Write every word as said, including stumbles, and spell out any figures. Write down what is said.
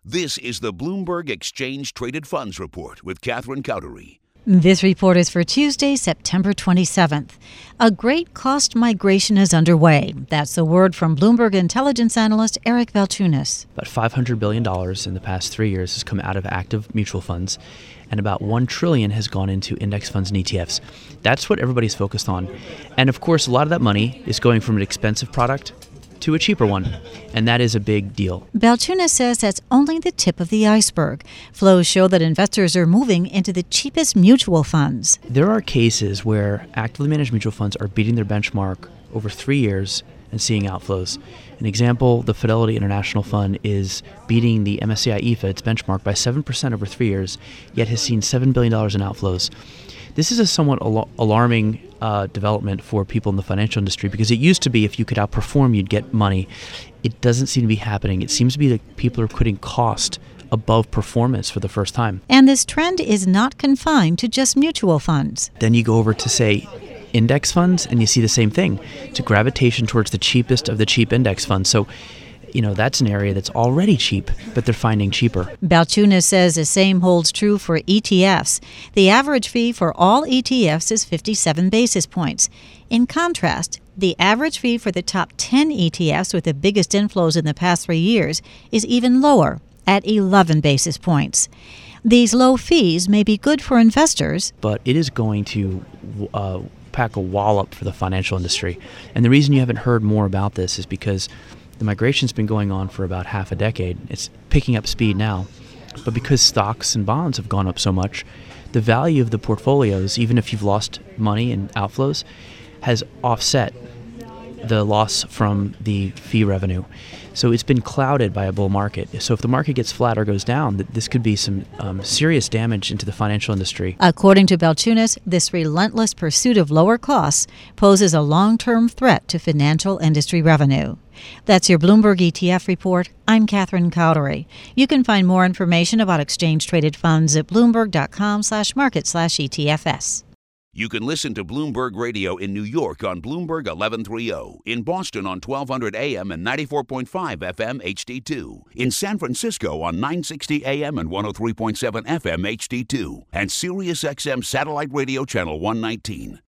This is the Bloomberg Exchange Traded Funds Report with Catherine Cowdery. This report is for Tuesday, September twenty-seventh. A great cost migration is underway. That's the word from Bloomberg intelligence analyst Eric Valchunas. About five hundred billion dollars in the past three years has come out of active mutual funds, and about one trillion dollars has gone into index funds and E T Fs. That's what everybody's focused on. And of course, a lot of that money is going from an expensive product to a cheaper one, and that is a big deal. Valchunas says that's only the tip of the iceberg. Flows show that investors are moving into the cheapest mutual funds. There are cases where actively managed mutual funds are beating their benchmark over three years and seeing outflows. An example, the Fidelity International Fund is beating the M S C I E F A, its benchmark, by seven percent over three years, yet has seen seven billion dollars in outflows. This is a somewhat al- alarming uh, development for people in the financial industry, because it used to be if you could outperform, you'd get money. It doesn't seem to be happening. It seems to be that people are putting cost above performance for the first time. And this trend is not confined to just mutual funds. Then you go over to, say, index funds, and you see the same thing. It's a gravitation towards the cheapest of the cheap index funds. So, you know, that's an area that's already cheap, but they're finding cheaper. Valchunas says the same holds true for E T Fs. The average fee for all E T Fs is fifty-seven basis points. In contrast, the average fee for the top ten E T Fs with the biggest inflows in the past three years is even lower, at eleven basis points. These low fees may be good for investors, but it is going to uh, pack a wallop for the financial industry. And the reason you haven't heard more about this is because the migration's been going on for about half a decade. It's picking up speed now. But because stocks and bonds have gone up so much, the value of the portfolios, even if you've lost money and outflows, has offset the loss from the fee revenue. So it's been clouded by a bull market. So if the market gets flat or goes down, this could be some um, serious damage into the financial industry. According to Valchunas, this relentless pursuit of lower costs poses a long-term threat to financial industry revenue. That's your Bloomberg E T F report. I'm Catherine Cowdery. You can find more information about exchange-traded funds at bloomberg.com slash market slash ETFS. You can listen to Bloomberg Radio in New York on Bloomberg eleven thirty, in Boston on twelve hundred A M and ninety-four point five F M H D two, in San Francisco on nine sixty A M and one oh three point seven F M H D two, and SiriusXM Satellite Radio Channel one nineteen.